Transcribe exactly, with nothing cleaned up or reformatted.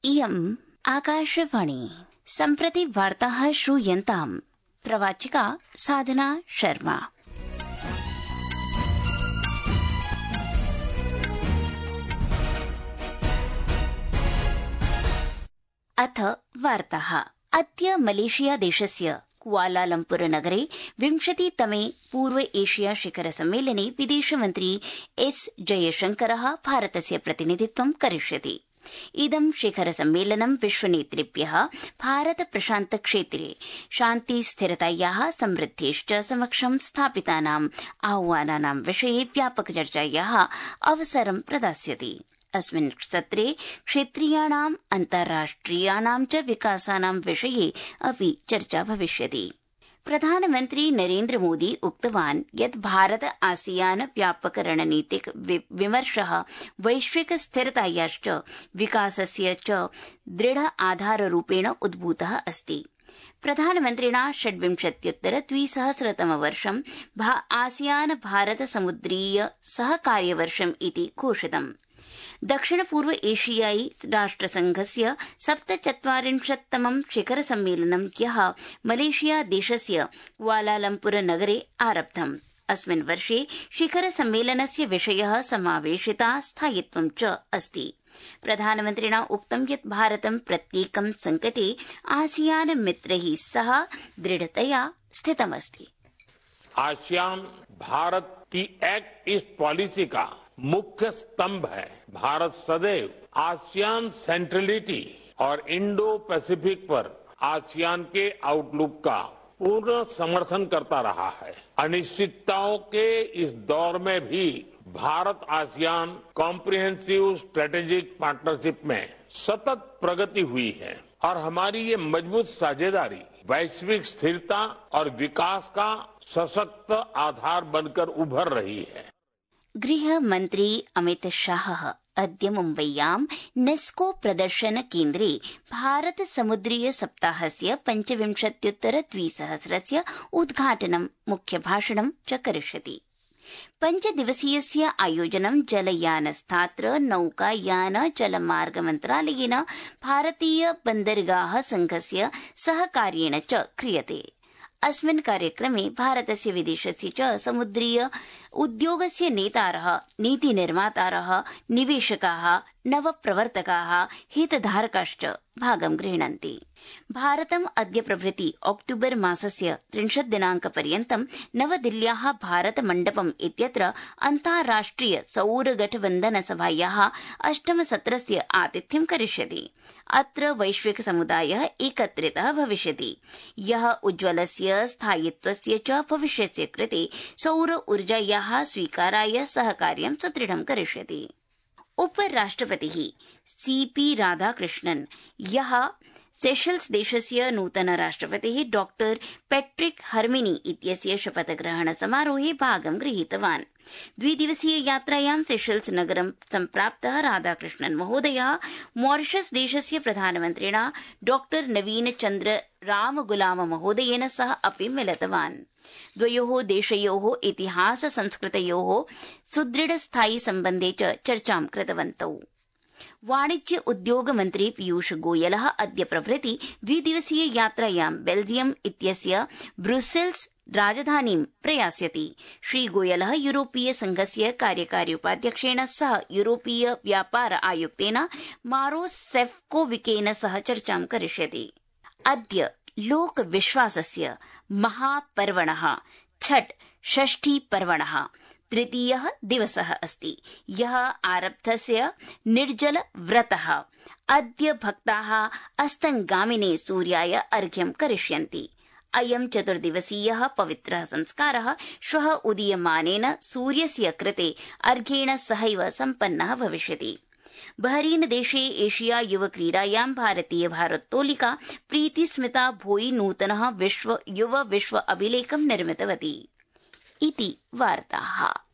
इयम् आकाशवाणी। सम्प्रति वार्ताः श्रूयन्ताम्। प्रवाचिका साधना शर्मा। अथ वार्ताः। अद्य मलेशिया देशस्य कुआलालम्पुर नगरे विंशतितमे पूर्व एशिया शिखर सम्मेलने विदेशमन्त्री एस जयशंकरः भारतस्य प्रतिनिधित्वं करिष्यति। इदं शिखर सम्मेलनं विश्वनेतृभ्यः भारत प्रशान्त क्षेत्रे शान्ति स्थिरतायाः समृद्धेश्च समक्षं स्थापितानाम् आह्वानानां विषये व्यापक चर्चायाः अवसरं प्रदास्यति। अस्मिन् सत्रे क्षेत्रीयाणाम् अन्ताराष्ट्रियाणां च विकासानां विषये अपि चर्चा भविष्यति। प्रधानमन्त्री नरेन्द्र मोदी उक्तवान् यत् भारत आसियान व्यापक रणनीतिक विमर्शः वैश्विक स्थिरतायाश्च विकासस्य च दृढ आधाररूपेण उद्भूतः अस्ति। प्रधानमन्त्रिणा षड्विंशत्युत्तर द्विसहस्रतमवर्षं आसियान भारत समुद्रीय सहकार्यवर्षम् इति घोषितम्। दक्षिण पूर्व एशियाई राष्ट्रसंघस्य सप्तचत्वारिंशत्तमं शिखर सम्मेलनं ह्यः मलेशिया देशस्य कुआलालम्पुर नगरे आरब्धम्। अस्मिन् वर्षे शिखर सम्मेलनस्य विषयः समावेशिता स्थायित्वं च अस्ति। प्रधानमन्त्रिणा उक्तं यत् भारतं प्रत्येकं संकटे आसियान मित्रैः सह दृढतया स्थितमस्ति। आसियान भारत की एक्ट ईस्ट पॉलिसी का मुख्य स्तंभ है। भारत सदैव आसियान सेंट्रलिटी और इंडो पैसिफिक पर आसियान के आउटलुक का पूर्ण समर्थन करता रहा है। अनिश्चितताओं के इस दौर में भी Bharat ASEAN comprehensive strategic partnership में सतत प्रगति हुई है और हमारी ये मजबूत साझेदारी वैश्विक स्थिरता और विकास का सशक्त आधार बनकर उभर रही है। गृहमन्त्री अमित शाहः अद्य मुम्बय्यां नेस्को प्रदर्शन केन्द्रे भारत समुद्रीय सप्ताहस्य पञ्चविंशत्युत्तर द्विसहस्रस्य उद्घाटनं मुख्यभाषणं च करिष्यति। पञ्चदिवसीयस्य आयोजनं जलयानस्थात्र नौकायान जलमार्ग मन्त्रालयेन भारतीय बन्दरगाह संघस्य सहकार्येण च क्रियते। अस्मिन् कार्यक्रमे भारतस्य विदेशस्य च समुद्रीय उद्योगस्य नेतारः, नीतिनिर्मातारः, निवेशकाः, नवप्रवर्तकाः, हितधारकाश्च भागं गृह्णन्ति। भारतम् अद्य प्रभृति अक्टूबर मासस्य त्रिंशत् दिनांकपर्यन्तं नवदिल्ल्याः भारत मण्डपम् इत्यत्र अन्ताराष्ट्रिय सौरगठबन्धन सभायाः अष्टमसत्रस्य आतिथ्यं करिष्यति। अत्र वैश्विक समुदायः एकत्रितः भविष्यति, यः उज्ज्वलस्य स्थायित्वस्य च भविष्यस्य कृते सौर ऊर्जायाः स्वीकाराय सहकार्यं सुदृढं करिष्यति। उपराष्ट्रपतिः सीपी राधाकृष्णन् ह्यः सेशल्स देशस्य नूतन राष्ट्रपतिः डॉक्टर पैट्रिक हर्मिनी इत्यस्य शपथग्रहण समारोहे भागं गृहीतवान्। द्विदिवसीय यात्रायां सेशल्स नगरं सम्प्राप्तः राधाकृष्णन् महोदयः मॉरिशस देशस्य प्रधानमन्त्रिणा डॉक्टर नवीन चन्द्र रामगुलाम महोदयेन सह अपि मिलितवान्। द्वयोः देशयोः इतिहास संस्कृतयोः सुदृढ स्थायि सम्बन्धे च चर्चां कृतवन्तौ। वाणिज्य उद्योग मन्त्री पीयूष गोयलः अद्य प्रभृति द्विदिवसीय यात्रायां बेल्जियम इत्यस्य ब्रुसेल्स राजधानीं प्रयास्यति। श्रीगोयलः यूरोपीय संघस्य कार्यकारी उपाध्यक्षेण सह यूरोपीय व्यापार आयुक्तेन मारोस सेफ्कोविकेन सह चर्चां करिष्यति। अद्य लोक विश्वासस्य महापर्वणः छठ षष्ठी पर्वणः तृतीयः दिवसः अस्ति। यः आरब्धस्य निर्जल व्रतः। अद्य भक्ताः अस्तङ्गामिने सूर्याय अर्घ्यं करिष्यन्ति। अयं चतुर्दिवसीयः पवित्रः संस्कारः श्वः उदीयमानेन सूर्यस्य कृते अर्घ्येण सहैव सम्पन्नः भविष्यति। बहरीन देशे एशिया युव क्रीडायां भारतीय भारोत्तोलिका प्रीतिस्मिता भोई नूतनः विश्व युव विश्व अभिलेखं निर्मितवती। इति वार्ताः।